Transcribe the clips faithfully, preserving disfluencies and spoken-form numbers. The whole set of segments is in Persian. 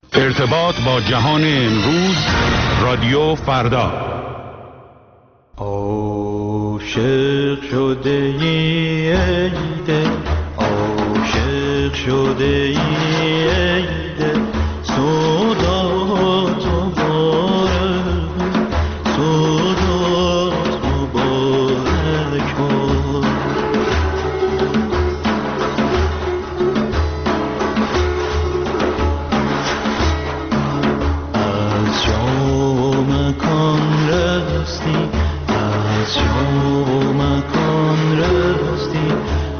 ارتباط با جهان امروز، رادیو فردا. عاشق شده ای دل، عاشق شده ای دل، صدات مبارک، صدات مبارک باد. از جا مکان رستی، از جا مکان رستی،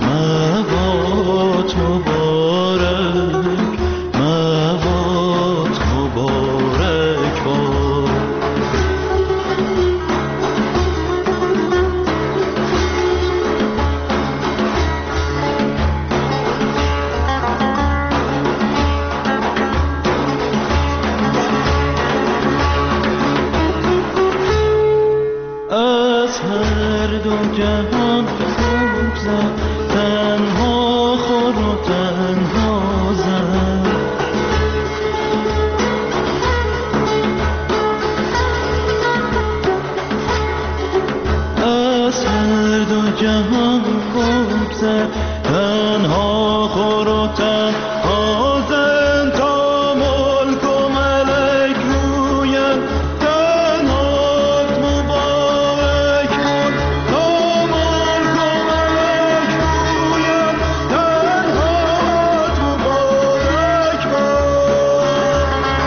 موات مبارک، موات مبارک باد. از هر دو جهان خوب زد، تنها خور و تنها زد. از هر دو جهان خوب زد، تنها خور و تنها زد. تا ملک و ملک رویند، تنهات مبارک باد. تا ملک و ملک رویند، تنهات مبارک باد.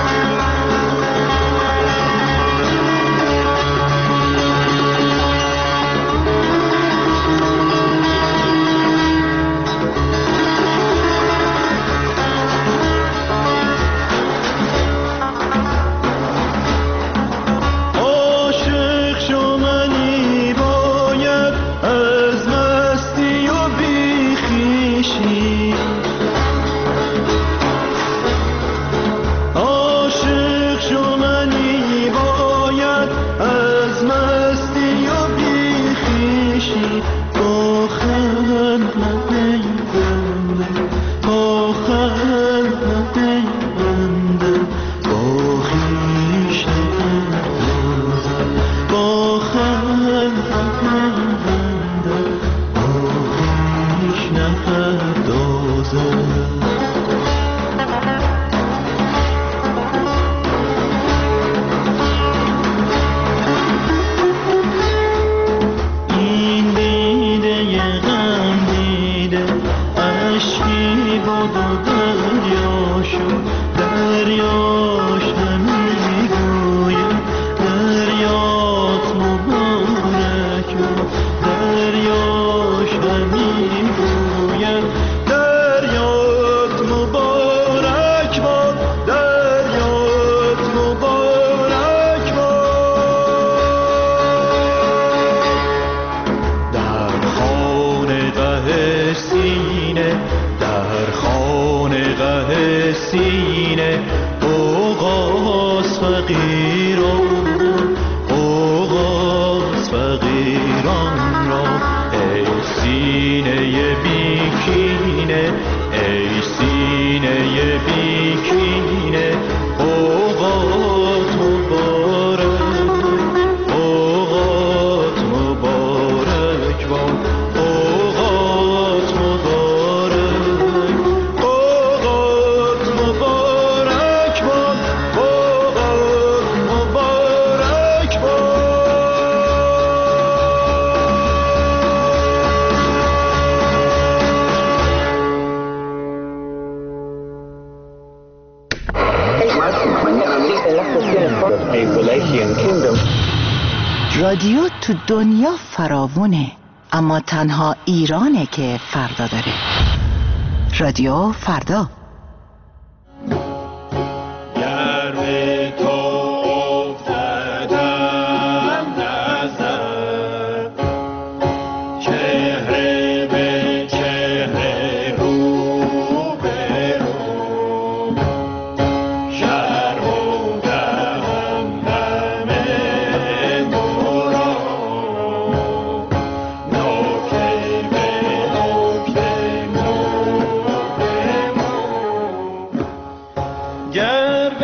عاشق شو منی باید از مستی و بیخیشی، عاشق شو منی باید از مستی و بیخیشی. با خلق پیونده، با خلق پیونده، با خویش نپردازد. با خلق پیونده، با خویش نپردازد. این دیده غم دیده، اشکی بود و دریا شد. دریاش همی گوید دریات مبارک باد. دریاش همی گوید دریات مبارک باد. دریات مبارک باد. در خانقه سینه، در خانقه سینه، اوغاز فقیران، اوغاز فقیران را. ای سینه بیکینه، ای سینه بیکینه، اوغات مبارک، اوغات مبارک باد. اوغات مبارک، اوغات مبارک باد. اوغات مبارک باد. رادیو تو دنیا فراوونه، اما تنها ایرانه که فردا داره. رادیو فردا. گر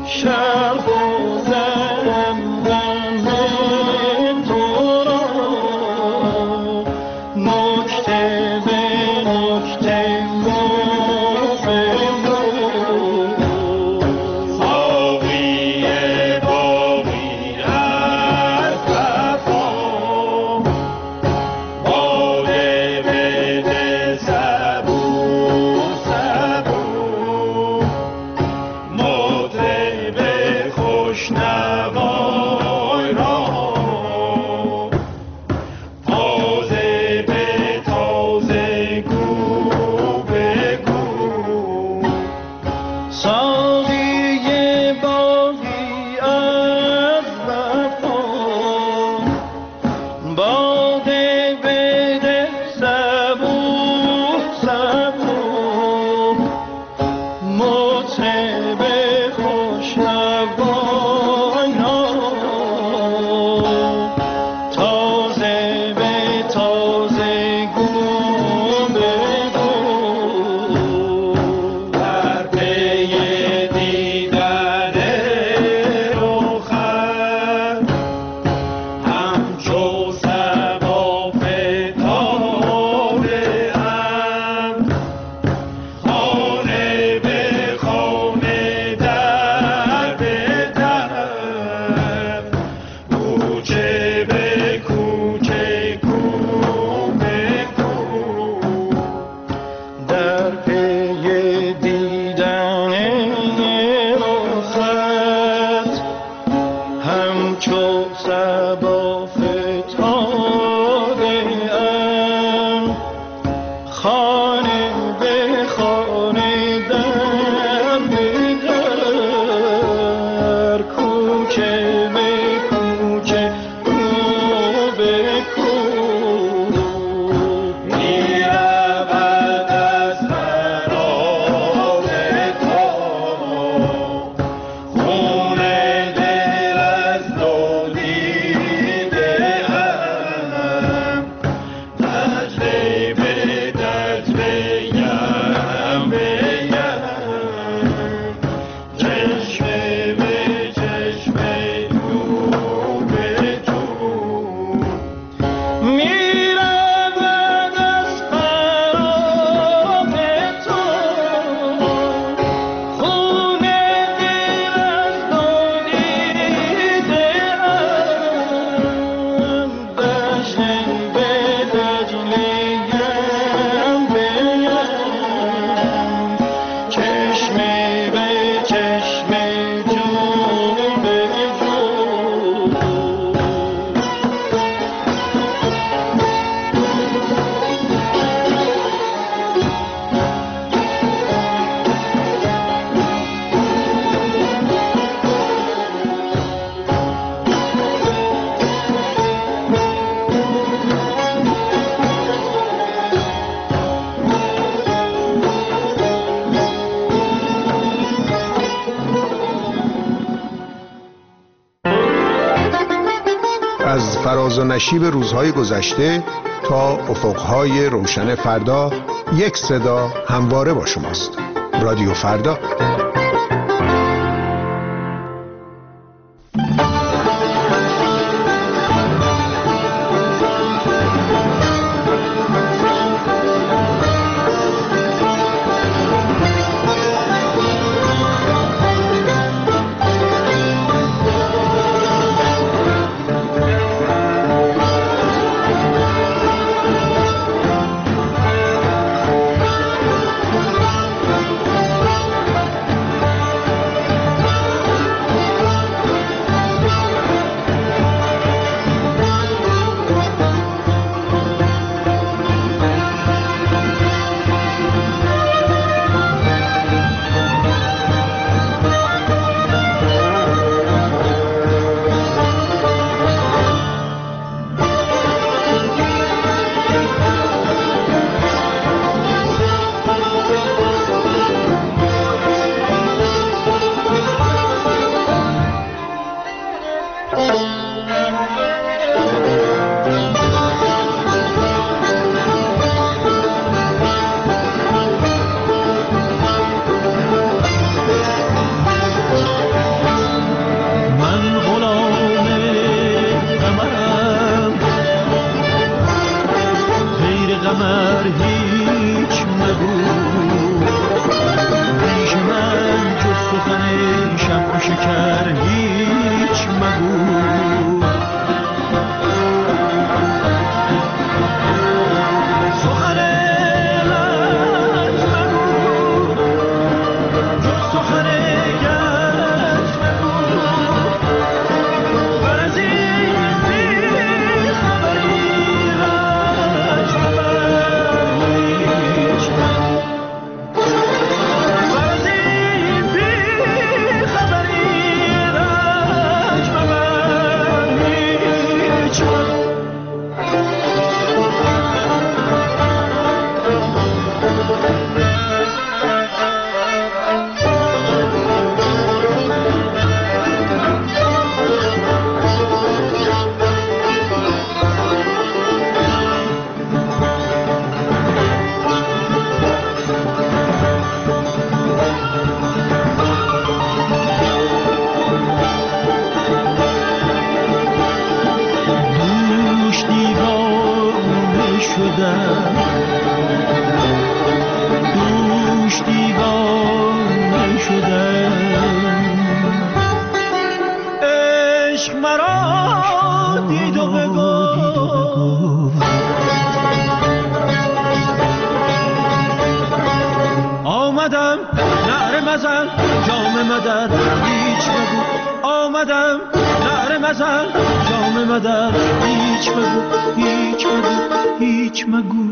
از فراز و نشیب روزهای گذشته تا افقهای روشن فردا، یک صدا همواره با شماست. رادیو فردا. شمع و شکر هیچ مگو. دوش دیوانه شدم، عشق مرا دید و بگو آمدم نعره مزن جام مدر هیچ بگو. آمدم نعره مزن جام مدر هیچ بگو، هیچ بگو، هیچ مگو.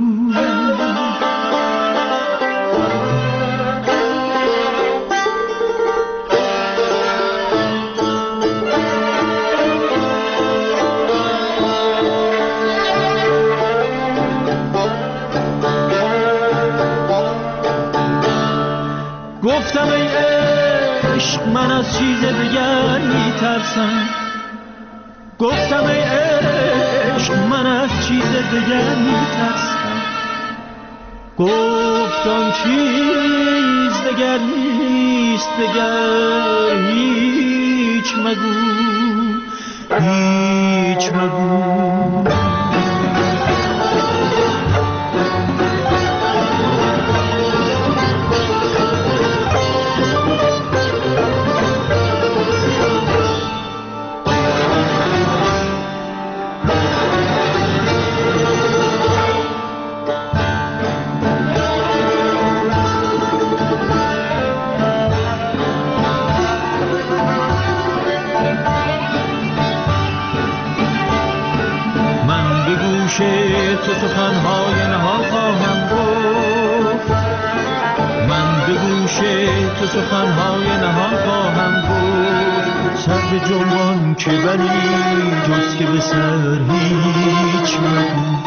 گفتم ای عشق من از چیز دیگر میترسم، گفتم ای عشق من از چیز دیگر میترسم. گفتم چیز دیگر نیست دگر هیچ مگو، هیچ مگو. تو سخنهای نهان خواهم گفت، من به گوش تو سخنهای نهان خواهم گفت. سر به جنبان که بلی جز که به سر هیچ مگو.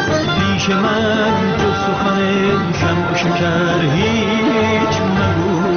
پیش من جز سخن شمع و شکر هیچ مگو.